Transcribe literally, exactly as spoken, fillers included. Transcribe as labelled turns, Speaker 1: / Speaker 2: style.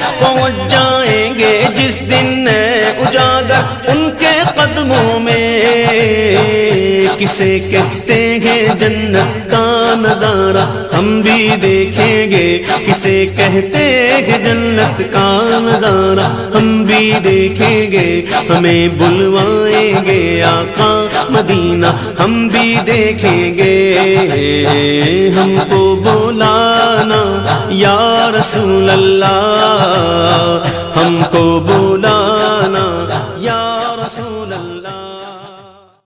Speaker 1: पहुँच जाएंगे जिस दिन उजागर उनके कदमों में। किसे कहते हैं जन्नत का नजारा हम भी देखेंगे, किसे कहते हैं जन्नत का नजारा हम भी देखेंगे। हमें बुलवाएंगे आका मदीना हम भी देखेंगे। हमको बुलाना या रसूल अल्लाह, हमको